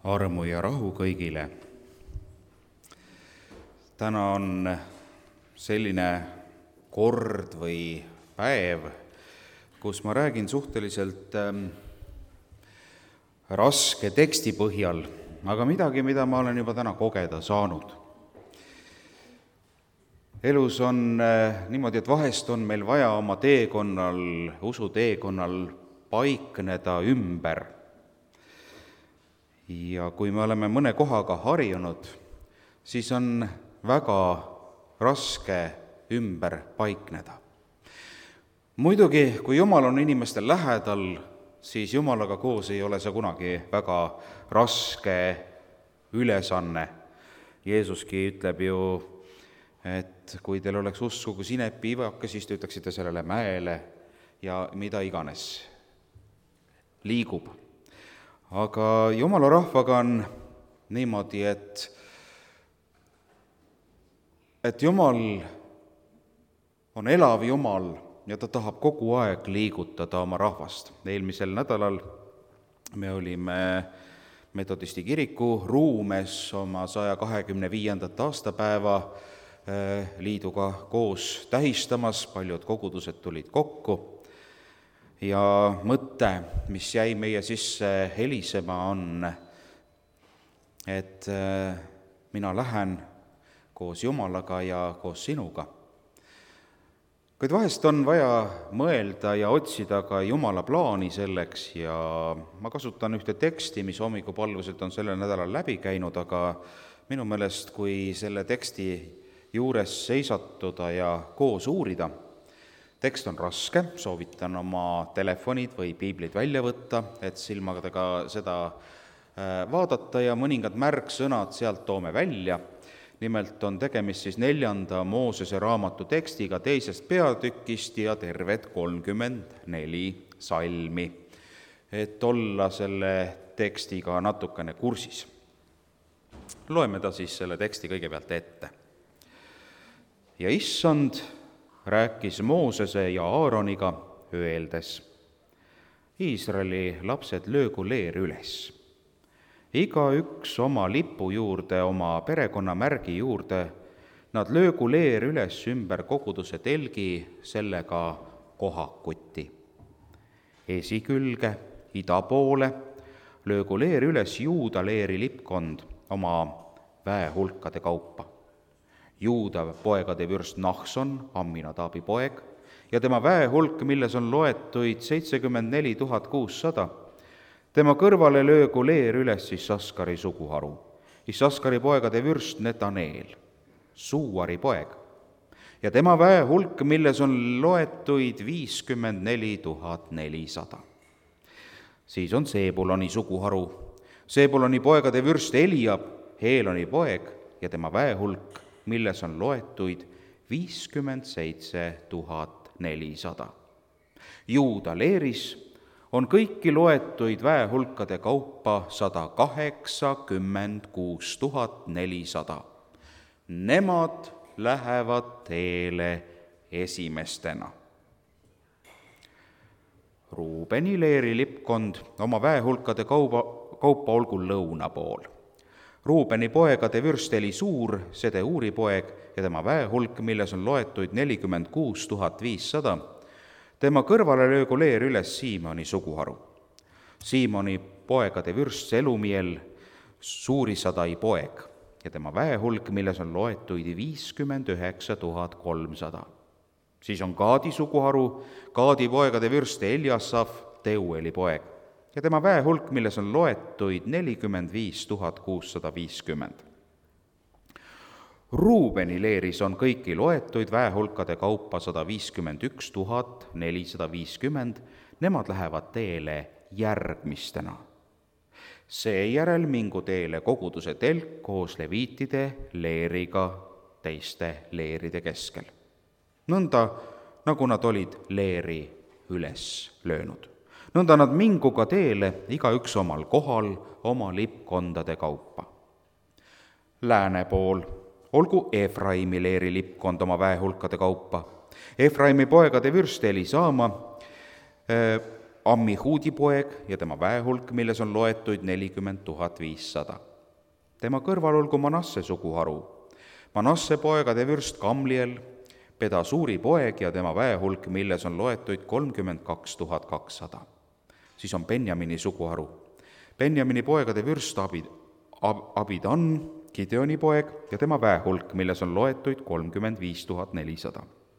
Armu ja rahu kõigile. Täna on selline kord või päev, kus ma räägin suhteliselt raske teksti põhjal, aga midagi, mida ma olen juba täna kogeda saanud. Elus on niimoodi, et vahest on meil vaja oma teekonnal, usuteekonnal paikneda ümber. Ja kui me oleme mõne kohaga harjunud, siis on väga raske ümber paikneda. Muidugi, kui Jumal on inimestel lähedal, siis Jumalaga koos ei ole see kunagi väga raske ülesanne. Jeesuski ütleb ju, et kui teil oleks usku kui sinepi ivake, siis te ütleksite sellele mäele ja mida iganes liigub. Aga Jumala rahvaga on niimoodi, et Jumal on elav Jumal ja ta tahab kogu aeg liigutada oma rahvast. Eelmisel nädalal me olime Metodisti kiriku ruumes oma 125. aastapäeva liiduga koos tähistamas, paljud kogudused tulid kokku. Ja mõte, mis jäi meie sisse helisema, on, et mina lähen koos Jumalaga ja koos sinuga. Kuid vahest on vaja mõelda ja otsida ka Jumala plaani selleks ja ma kasutan ühte teksti, mis hommikupalvuselt on sellel nädalal läbi käinud, aga minu meelest, kui selle teksti juures seisatuda ja koos uurida, tekst on raske, soovitan oma telefonid või piiblid välja võtta, et silmadega seda vaadata ja mõningad märksõnad sealt toome välja. Nimelt on tegemist siis 4. Moosese raamatu tekstiga 2. peatükist ja terved 34 salmi, et olla selle tekstiga natukene kursis. Loeme ta siis selle teksti kõigepealt ette. Ja issand rääkis Moosese ja Aaroniga öeldes: Iisraeli lapsed, löögu leer üles. Igaüks oma lipu juurde, oma perekonnamärgi juurde, nad löögu leer üles ümber koguduse telgi, sellega kohakuti. Esikülge, ida poole, löögu leer üles Juuda leeri lipkond oma väehulkade kaupa. Juuda poegade vürst Nahson, Amminadaabi poeg, ja tema väehulk, milles on loetuid 74 600. Tema kõrvale löögu leer üles Issaskari suguharu. Issaskari poegade vürst Netaneel, Suuari poeg, ja tema väehulk, milles on loetuid 54 400. Siis on Seebuloni suguharu. Seebuloni poegade vürst Eliab, Heeloni poeg, ja tema väehulk, milles on loetuid 57 400. Juuda leeris on kõiki loetuid väehulkade kaupa 186 400. Nemad lähevad teele esimestena. Ruubeni leeri lipkond oma väehulkade kaupa olgu lõuna pool. Ruubeni poegade vürst Elisuur, Sedeuri poeg, ja tema väehulk, milles on loetuid 46 500. Tema kõrvale löögu leer üles Siimoni suguharu. Siimoni poegade vürst Selumiel, Suurisadai poeg, ja tema väehulk, milles on loetuid 59 300. Siis on Gaadi suguharu, Gaadi poegade vürst Eliasaf, Teueli poeg, ja tema väehulk, milles on loetuid 45 650. Ruubeni leeris on kõiki loetuid väehulkade kaupa 151 450, nemad lähevad teele järgmistena. Seejärel mingu teele koguduse telk koos leviitide leeriga teiste leeride keskel. Nõnda, nagu nad olid leeri üles löönud. Nõnda nad minguga teele, igaüks omal kohal, oma lipkondade kaupa. Lääne pool olgu Efraimi leeri lipkond oma väehulkade kaupa. Efraimi poegade vürst Elisaama, Ammihuudi poeg ja tema väehulk, milles on loetuid 40 500. Tema kõrval olgu Manasse suguharu, Manasse poegade vürst Gamliel, Pedasuuri poeg ja tema väehulk, milles on loetuid 32 200. Siis on Benjamini suguharu, Benjamini poegade vürst Abidan, Gideoni poeg ja tema väehulk, milles on loetuid 35 400.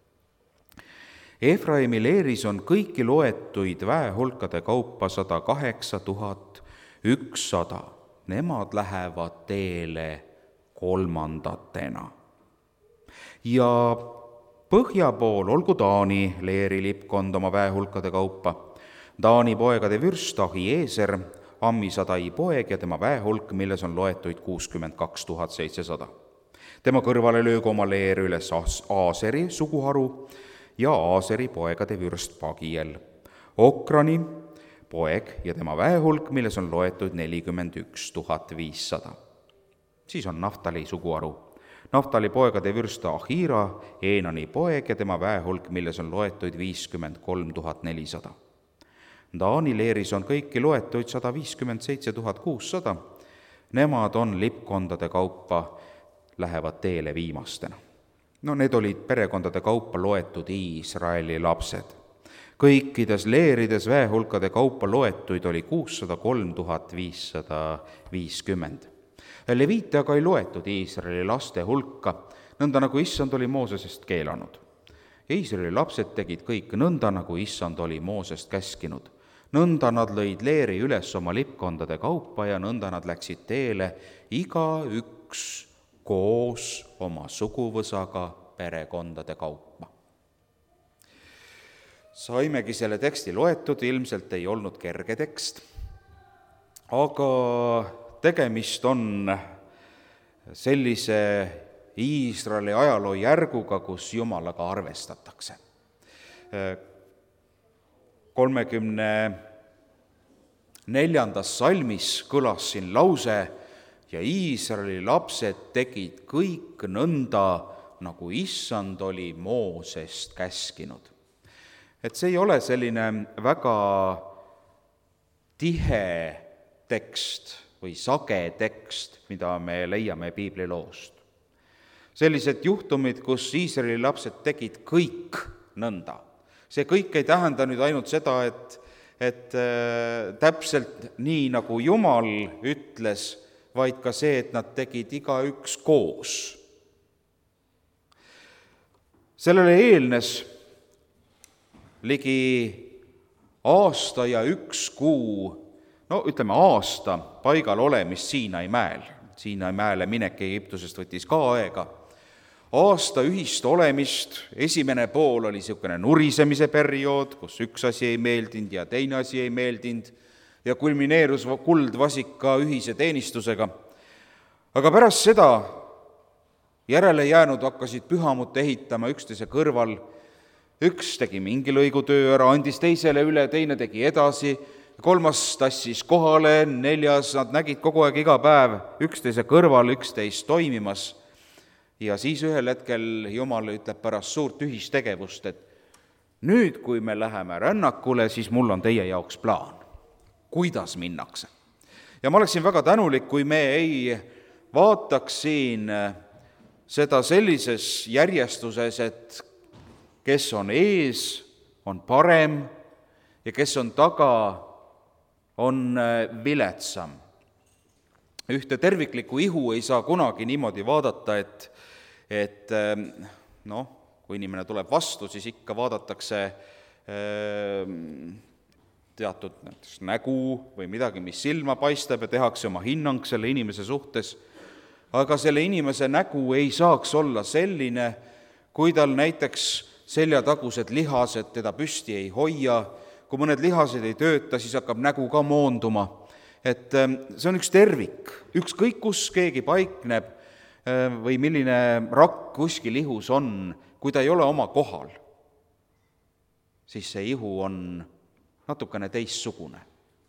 Efraimi leeris on kõiki loetuid väehulkade kaupa 108 100. Nemad lähevad teele kolmandatena. Ja põhja pool olgu Taani leeri lipkond oma väehulkade kaupa. Taani poegade vürst Ahieser, Ammisadai poeg ja tema väehulk, milles on loetuid 62 700. Tema kõrvale löögu oma leer üles Aaseri suguharu ja Aaseri poegade vürst Pagiel, Okrani poeg ja tema väehulk, milles on loetud 41 500. Siis on Naftali suguharu, Naftali poegade vürst Ahira, Eenani poeg ja tema väehulk, milles on loetuid 53 400. Taani leeris on kõiki loetuid 157 600, nemad on lipkondade kaupa, lähevad teele viimastena. No need olid perekondade kaupa loetud Iisraeli lapsed. Kõikides leerides väehulkade kaupa loetuid oli 603 550. Leviite aga ei loetud Iisraeli laste hulka, nõnda nagu Issand oli Moosesest keelanud. Iisraeli lapsed tegid kõik nõnda, nagu Issand oli Moosest käskinud. Nõnda nad lõid leeri üles oma lipkondade kaupa ja nõnda nad läksid teele, igaüks koos oma suguvõsaga perekondade kaupa. Saimegi selle teksti loetud, ilmselt ei olnud kerge tekst, aga tegemist on sellise Iisraeli ajaloo järguga, kus Jumalaga arvestatakse. 34. salmis kõlas siin lause, ja Iisraeli lapsed tegid kõik nõnda, nagu Issand oli Moosest käskinud. Et see ei ole selline väga tihe tekst või sage tekst, mida me leiame piibliloost. Sellised juhtumid, kus Iisraeli lapsed tegid kõik nõnda. See kõik ei tähenda nüüd ainult seda, et täpselt nii, nagu Jumal ütles, vaid ka see, et nad tegid igaüks koos. Sellele eelnes ligi aasta ja 1 kuu, aasta paigal olemist Siinai mäel. Siinai mäele minek Egiptusest võttis ka aega. Aasta ühist olemist, esimene pool oli niisugune nurisemise periood, kus üks asi ei meeldinud ja teine asi ei meeldinud, ja kulmineerus kuldvasika ühise teenistusega. Aga pärast seda järele jäänud hakkasid pühamut ehitama üksteise kõrval. Üks tegi mingi lõigu töö ära, andis teisele üle, teine tegi edasi, 3. tassis kohale, 4. nad nägid kogu aeg iga päev üksteise kõrval, üksteist toimimas. Ja siis ühel hetkel Jumal ütleb pärast suurt ühistegevust, et nüüd, kui me läheme rännakule, siis mul on teie jaoks plaan. Kuidas minnakse. Ja ma oleksin väga tänulik, kui me ei vaataks siin seda sellises järjestuses, et kes on ees, on parem ja kes on taga, on viletsam. Ühte terviklikku ihu ei saa kunagi niimoodi vaadata, et kui inimene tuleb vastu, siis ikka vaadatakse teatud nägu või midagi, mis silma paistab ja tehakse oma hinnang selle inimese suhtes. Aga selle inimese nägu ei saaks olla selline, kui tal näiteks seljatagused lihased teda püsti ei hoia, kui mõned lihased ei tööta, siis hakkab nägu ka moonduma. Et see on üks tervik, ükskõik kus keegi paikneb või milline rakk kuskil ihus on, kui ta ei ole oma kohal, siis see ihu on natukene teistsugune.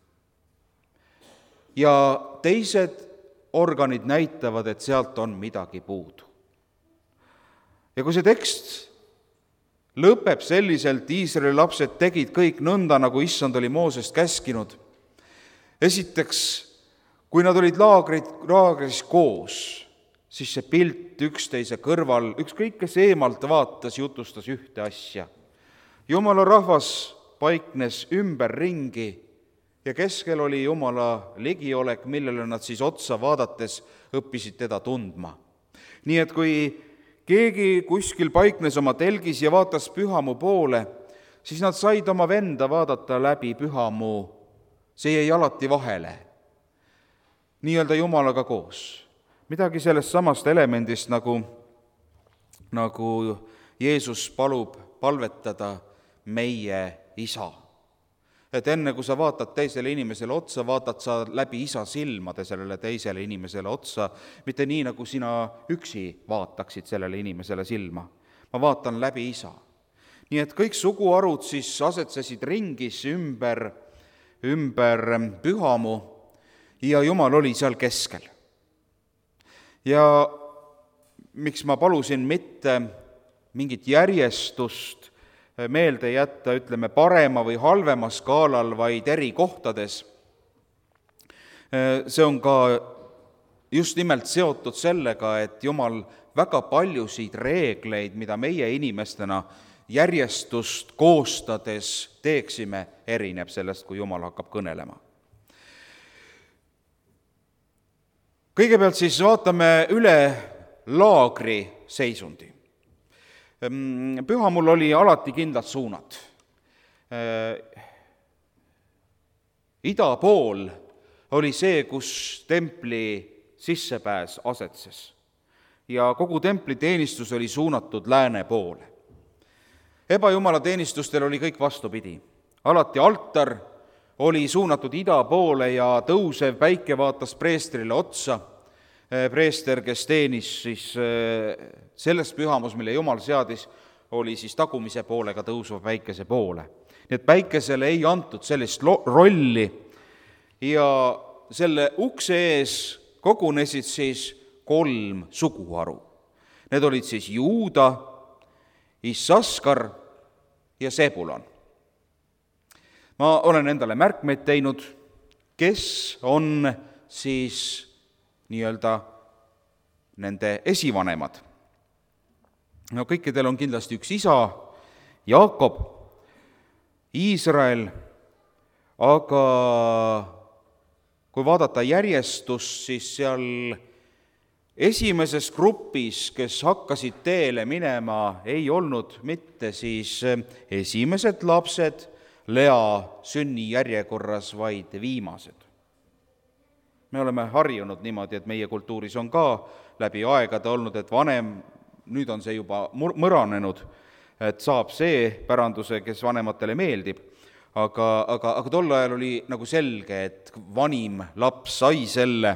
Ja teised organid näitavad, et sealt on midagi puudu. Ja kui see tekst lõpeb selliselt, Iisraeli lapsed tegid kõik nõnda, nagu issand oli Moosest käskinud. Esiteks, kui nad olid laagris koos, siis see pilt üksteise kõrval, ükskõik kes eemalt vaatas, jutustas ühte asja. Jumala rahvas paiknes ümberringi ja keskel oli Jumala ligiolek, millele nad siis otsa vaadates õppisid teda tundma. Nii et kui keegi kuskil paiknes oma telgis ja vaatas pühamu poole, siis nad said oma venda vaadata läbi pühamu, see jäi alati vahele, nii-öelda Jumalaga koos. Midagi sellest samast elemendist, nagu Jeesus palvetada meie isa. Et enne, kui sa vaatad teisele inimesele otsa, vaatad sa läbi isa silmade sellele teisele inimesele otsa, mitte nii, nagu sina üksi vaataksid sellele inimesele silma. Ma vaatan läbi isa. Nii et kõik suguharud siis asetsesid ringis ümber pühamu ja Jumal oli seal keskel. Ja miks ma palusin mitte mingit järjestust meelde jätta, ütleme, parema või halvema skaalal, vaid eri kohtades. See on ka just nimelt seotud sellega, et Jumal väga paljusid reegleid, mida meie inimestena järjestust koostades teeksime, erineb sellest, kui Jumal hakkab kõnelema. Kõigepealt siis vaatame üle laagri seisundi. Pühamul oli alati kindlad suunad. Ida pool oli see, kus templi sissepääs asetses ja kogu templi teenistus oli suunatud lääne poole. Ebajumala teenistustel oli kõik vastupidi. Alati altar oli suunatud ida poole ja tõusev päike vaatas preestrile otsa. Preester, kes teenis siis selles pühamus, mille Jumal seadis, oli siis tagumise poolega tõusva päikese poole. Nii et päikesele ei antud sellist rolli ja selle ukse ees kogunesid siis 3 suguharu. Need olid siis Juuda, Issaskar ja Sebulon. Ma olen endale märkmeid teinud, kes on siis nii-öelda nende esivanemad. No kõikidel on kindlasti üks isa, Jaakob, Iisrael, aga kui vaadata järjestust, siis seal esimeses grupis, kes hakkasid teele minema, ei olnud mitte siis esimesed lapsed Lea sünnijärjekorras, vaid viimased. Me oleme harjunud niimoodi, et meie kultuuris on ka läbi aegade olnud, et vanem, nüüd on see juba mõranenud, et saab see päranduse, kes vanematele meeldib. Aga tol ajal oli nagu selge, et vanim laps sai selle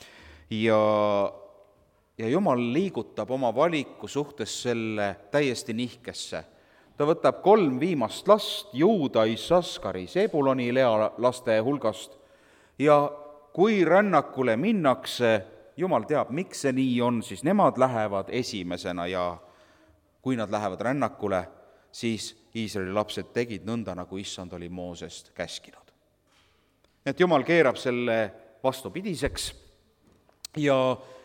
ja Jumal liigutab oma valiku suhtes selle täiesti nihkesse. Ta võtab 3 viimast last, Juuda, Issaskari, Sebuloni Lea laste hulgast ja kui rännakule minnakse, Jumal teab, miks see nii on, siis nemad lähevad esimesena ja kui nad lähevad rännakule, siis Iisraeli lapsed tegid nõnda, nagu issand oli Moosest käskinud. Et Jumal keerab selle vastupidiseks ja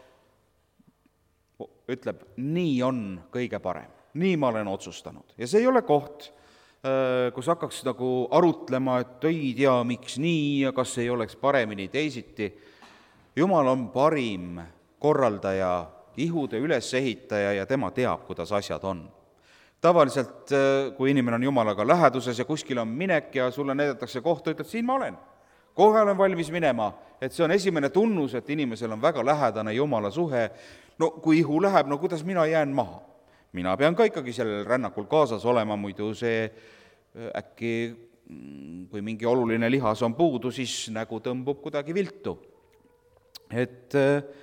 ütleb, nii on kõige parem, nii ma olen otsustanud. Ja see ei ole koht, kus hakkaks nagu arutlema, et ei tea, miks nii ja kas ei oleks paremini teisiti. Jumal on parim korraldaja, ihude ülesehitaja ja tema teab, kuidas asjad on. Tavaliselt, kui inimene on Jumalaga läheduses ja kuskil on minek ja sulle näidatakse kohta, ütled, siin ma olen, kohe olen valmis minema, et see on esimene tunnus, et inimesel on väga lähedane Jumala suhe. No kui ihu läheb, no kuidas mina jään maha? Mina pean ka ikkagi sellel rännakul kaasas olema, muidu see äkki, kui mingi oluline lihas on puudu, siis nägu tõmbub kuidagi viltu. Et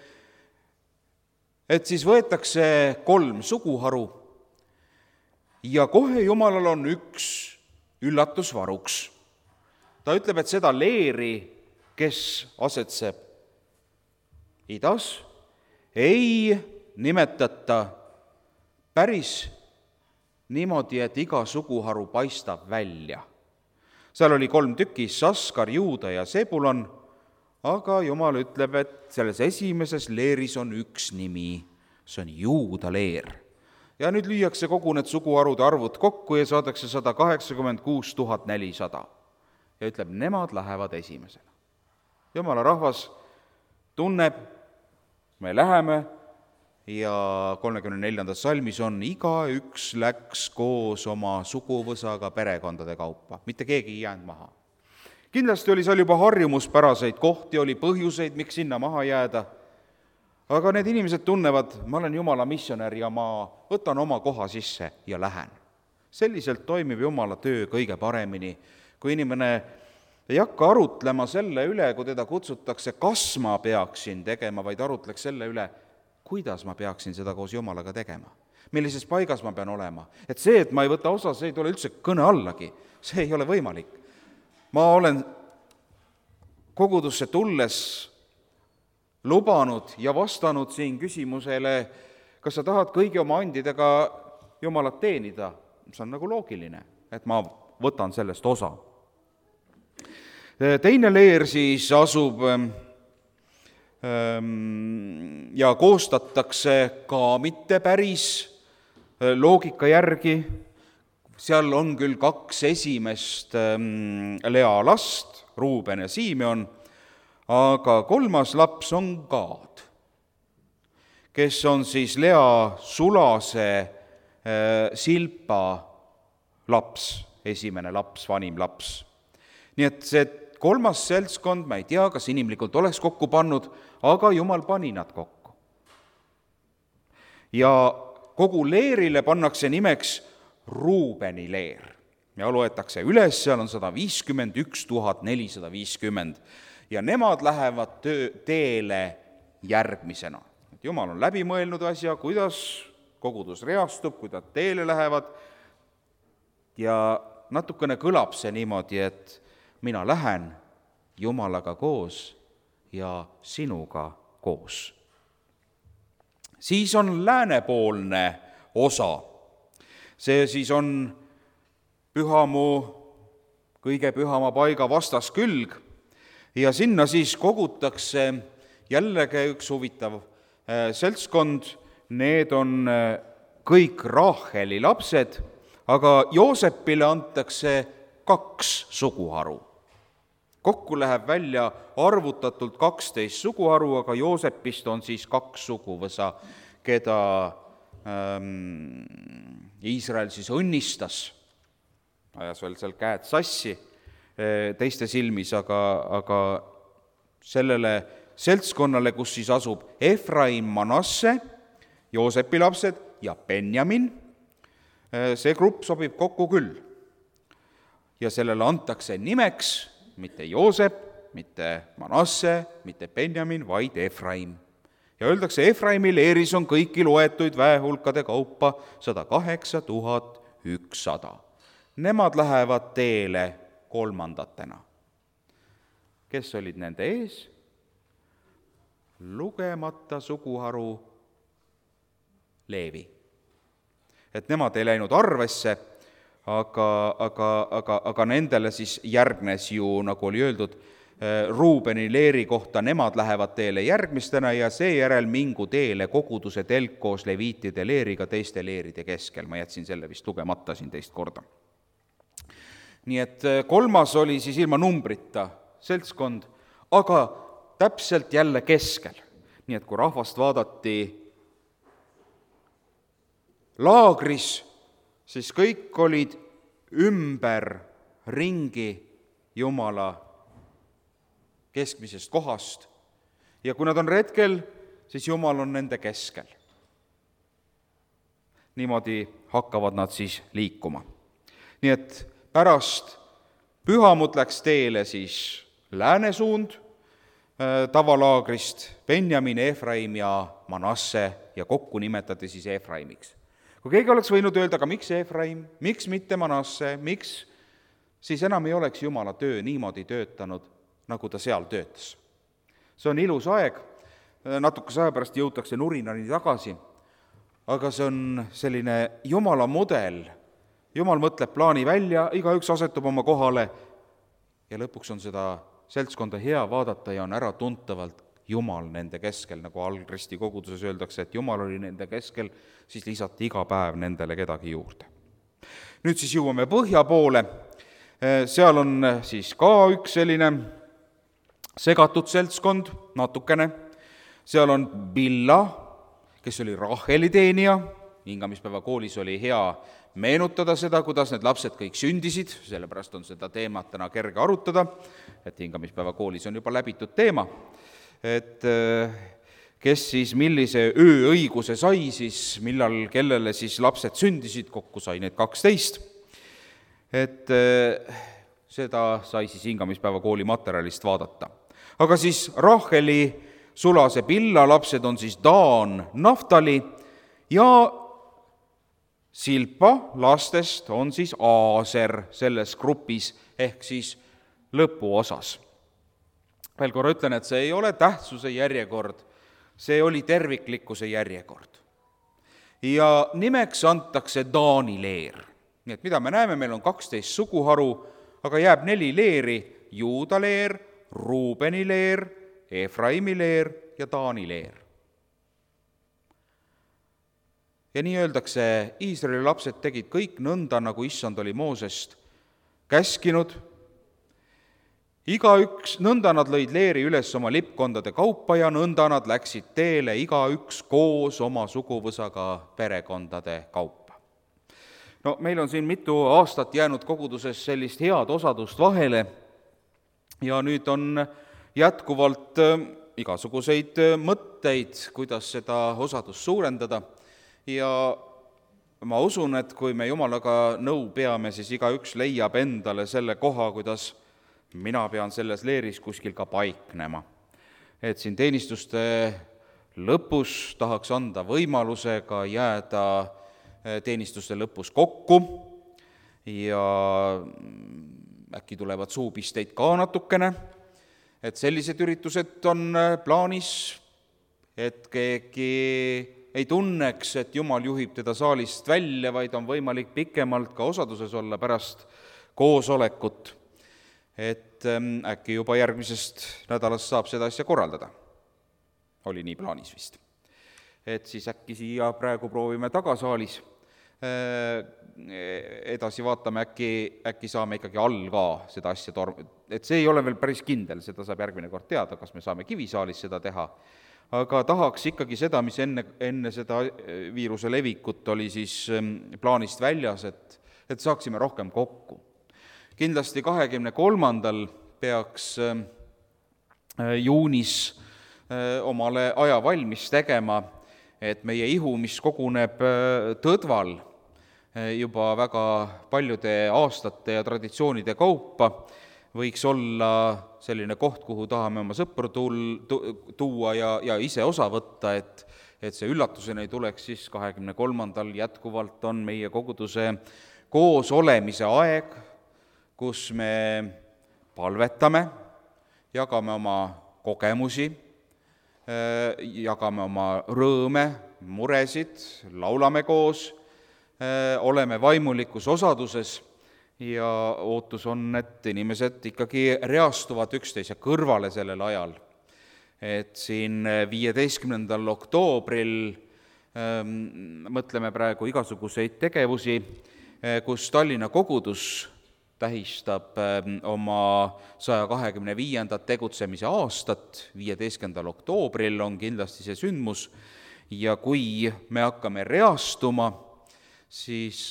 siis võetakse 3 suguharu ja kohe Jumalal on üks üllatusvaruks. Ta ütleb, et seda leeri, kes asetseb idas, ei nimetata päris niimoodi, et iga suguharu paistab välja. Seal oli 3 tükki, Saskar, Juuda ja Sebulon, aga Jumal ütleb, et selles esimeses leeris on üks nimi, see on Juuda leer. Ja nüüd lüüakse kogu need suguharude arvud kokku ja saadakse 186 400. Ja ütleb, nemad lähevad esimesena. Jumala rahvas tunneb, me läheme, ja 34. salmis on, igaüks läks koos oma suguvõsaga perekondade kaupa, mitte keegi ei jäänud maha. Kindlasti oli seal juba harjumuspäraseid kohti, oli põhjuseid, miks sinna maha jääda, aga need inimesed tunnevad, ma olen Jumala missionär ja ma võtan oma koha sisse ja lähen. Selliselt toimib Jumala töö kõige paremini, kui inimene ei hakka arutlema selle üle, kui teda kutsutakse, kas ma peaksin tegema, vaid arutleks selle üle, kuidas ma peaksin seda koos Jumalaga tegema, millises paigas ma pean olema. Et see, et ma ei võta osa, see ei tule üldse kõne allagi, see ei ole võimalik. Ma olen kogudusse tulles lubanud ja vastanud siin küsimusele, kas sa tahad kõigi oma andidega Jumalat teenida. See on nagu loogiline, et ma võtan sellest osa. Teine leer siis asub ja koostatakse ka mitte päris loogika järgi. Seal on küll 2 esimest Lea last, Ruuben ja Simeon, aga 3. laps on Gaad, kes on siis Lea sulase Silpa laps, esimene laps, vanim laps. Nii et see 3. seltskond, ma ei tea, kas inimlikult oleks kokku pannud, aga Jumal pani nad kokku. Ja kogu leerile pannakse nimeks Ruubeni leer. Ja loetakse üles, seal on 151 450 ja nemad lähevad teele järgmisena. Jumal on läbi mõelnud asja, kuidas kogudus reastub, kui nad teele lähevad ja natukene kõlab see niimoodi, et mina lähen Jumalaga koos ja sinuga koos. Siis on läänepoolne osa. See siis on pühamu, kõige pühama paiga vastaskülg ja sinna siis kogutakse jällegi üks huvitav seltskond. Need on kõik Raaheli lapsed, aga Joosepile antakse 2 suguharu. Kokku läheb välja arvutatult 12 suguharu, aga Joosepist on siis 2 suguvõsa, keda Iisrael siis õnnistas, ajas veel seal käed sassi teiste silmis, aga sellele seltskonnale, kus siis asub Efraim, Manasse, Joosepi lapsed ja Benjamin, see grupp sobib kokku küll. Ja sellele antakse nimeks mitte Joosep, mitte Manasse, mitte Benjamin, vaid Efraim. Ja öeldakse, Efraimi leeris on kõiki loetuid väehulkade kaupa 108 100. Nemad lähevad teele 3. Kes olid nende ees? Lugemata suguharu Leevi. Et nemad ei läinud arvesse, aga nendele siis järgnes ju, nagu oli öeldud, Ruubeni leeri kohta, nemad lähevad teele järgmistena ja seejärel mingu teele koguduse telk koos leviitide leeriga teiste leeride keskel. Ma jätsin selle vist lugemata siin teist korda. Nii et 3. oli siis ilma numbrita seltskond, aga täpselt jälle keskel. Nii et kui rahvast vaadati laagris, siis kõik olid ümber ringi Jumala keskmisest kohast ja kui nad on retkel, siis Jumal on nende keskel. Niimoodi hakkavad nad siis liikuma. Nii et pärast pühamut läks teele siis lääne suund tavalaagrist Benjamin, Efraim ja Manasse ja kokku nimetati siis Efraimiks. Kui keegi oleks võinud öelda, aga miks Efraim, miks mitte Manasse, miks, siis enam ei oleks Jumala töö niimoodi töötanud, nagu ta seal töötas. See on ilus aeg, natukese aja pärast jõutakse nurinani tagasi, aga see on selline Jumala mudel, Jumal mõtleb plaani välja, igaüks asetub oma kohale ja lõpuks on seda seltskonda hea vaadata ja on äratuntavalt Jumal nende keskel, nagu algristi koguduses öeldakse, et Jumal oli nende keskel, siis lisati iga päev nendele kedagi juurde. Nüüd siis jõuame põhja poole, seal on siis ka üks selline segatud seltskond natukene, seal on Billa, kes oli Raheli teenija, hingamispäeva koolis oli hea meenutada seda, kuidas need lapsed kõik sündisid, sellepärast on seda teemat täna kerge arutada, et hingamispäeva koolis on juba läbitud teema, et kes siis millise ööõiguse sai siis, millal kellele siis lapsed sündisid, kokku sai need 12, et seda sai siis hingamispäeva kooli materjalist vaadata. Aga siis Raheli sulase Billa lapsed on siis Daan, Naftali ja Silpa lastest on siis Aaser selles grupis ehk siis lõpuosas. Veel korra ütlen, et see ei ole tähtsuse järjekord, see oli terviklikkuse järjekord. Ja nimeks antakse Daani leer. Nii et mida me näeme, meil on 12 suguharu, aga jääb 4 leeri, Juuda leer, Ruubeni leer, Efraimi leer ja Daani leer. Ja nii öeldakse, Iisraeli lapsed tegid kõik nõnda, nagu Issand oli Moosest käskinud. Igaüks, nõnda nad lõid leeri üles oma lippkondade kaupa ja nõnda nad läksid teele igaüks koos oma suguvõsaga perekondade kaupa. No meil on siin mitu aastat jäänud koguduses sellist head osadust vahele ja nüüd on jätkuvalt igasuguseid mõtteid, kuidas seda osadust suurendada. Ja ma usun, et kui me Jumalaga nõu peame, siis igaüks leiab endale selle koha, kuidas mina pean selles leeris kuskil ka paiknema. Et siin teenistuste lõpus tahaks anda võimaluse ka jääda teenistuste lõpus kokku ja äkki tulevad suupisteid ka natukene, et sellised üritused on plaanis, et keegi ei tunneks, et Jumal juhib teda saalist välja, vaid on võimalik pikemalt ka osaduses olla pärast koosolekut. Et äkki juba järgmisest nädalast saab seda asja korraldada. Oli nii plaanis vist. Et siis äkki siia praegu proovime tagasaalis. Edasi vaatame, äkki saame ikkagi all ka seda asja et see ei ole veel päris kindel, seda saab järgmine kord teada, kas me saame Kivisaalis seda teha. Aga tahaks ikkagi seda, mis enne seda viiruse levikut oli siis plaanist väljas, et saaksime rohkem kokku. Kindlasti 23. peaks juunis omale aja valmis tegema, et meie ihu, mis koguneb Tõdval juba väga paljude aastate ja traditsioonide kaupa, võiks olla selline koht, kuhu tahame oma sõpru tuua ja ise osa võtta, et see üllatusena ei tuleks, siis 23. jätkuvalt on meie koguduse koos olemise aeg, kus me palvetame, jagame oma kogemusi, jagame oma rõõme, muresid, laulame koos, oleme vaimulikus osaduses ja ootus on, et inimesed ikkagi reastuvad üksteise kõrvale sellel ajal. Et siin 15. oktoobril mõtleme praegu igasuguseid tegevusi, kus Tallinna kogudus tähistab oma 125. tegutsemise aastat, 15. oktoobril on kindlasti see sündmus ja kui me hakkame reastuma, siis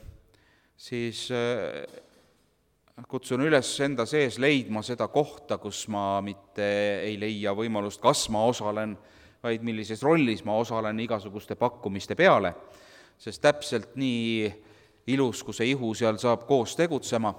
kutsun üles enda sees leidma seda kohta, kus ma mitte ei leia võimalust, kas ma osalen, vaid millises rollis ma osalen igasuguste pakkumiste peale, sest täpselt nii ilus, kui see ihu seal saab koos tegutsema.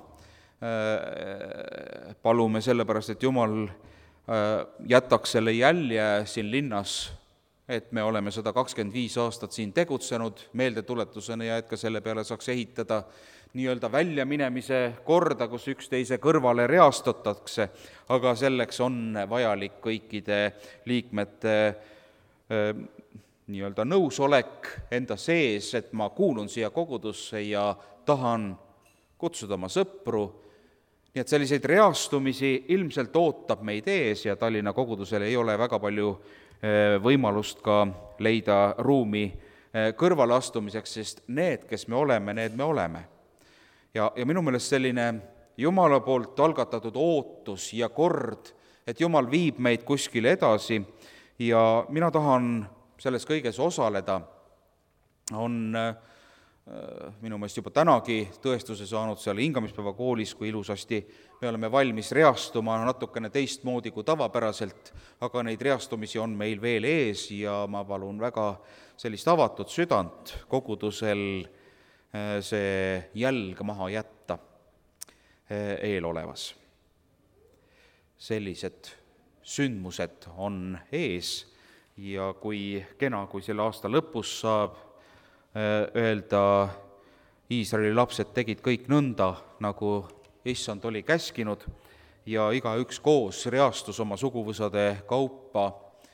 Palume sellepärast, et Jumal jätaks selle jälje siin linnas, et me oleme 125 aastat siin tegutsenud meeldetuletusena ja et ka selle peale saaks ehitada nii-öelda väljaminemise korda, kus üksteise kõrvale reastatakse, aga selleks on vajalik kõikide liikmete nii-öelda nõusolek enda sees, et ma kuulun siia kogudusse ja tahan kutsuda oma sõpru. Nii et selliseid reastumisi ilmselt ootab meid ees ja Tallinna kogudusel ei ole väga palju võimalust ka leida ruumi kõrvaleastumiseks, sest need, kes me oleme, need me oleme. Ja minu meelest selline Jumala poolt algatatud ootus ja kord, et Jumal viib meid kuskile edasi ja mina tahan selles kõiges osaleda, on minu meelest juba tänagi tõestuse saanud seal hingamispäeva koolis, kui ilusasti me oleme valmis reastuma natukene teistmoodi kui tavapäraselt, aga neid reastumisi on meil veel ees ja ma palun väga sellist avatud südant kogudusel see jälg maha jätta eelolevas. Sellised sündmused on ees ja kui kena, kui selle aasta lõpus saab öelda, Iisraeli lapsed tegid kõik nõnda, nagu issand oli käskinud ja igaüks koos reastus oma suguvõsade kaupa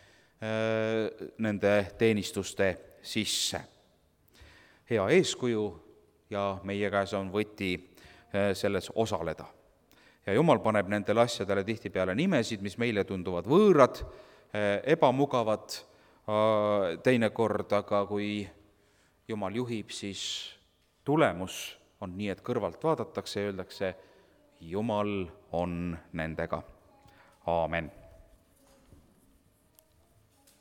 nende teenistuste sisse. Hea eeskuju ja meie käes on võti selles osaleda. Ja Jumal paneb nendele asjadele tihtipeale nimesid, mis meile tunduvad võõrad, ebamugavad teinekord, aga kui Jumal juhib, siis tulemus on nii, et kõrvalt vaadatakse ja öeldakse, Jumal on nendega. Aamen.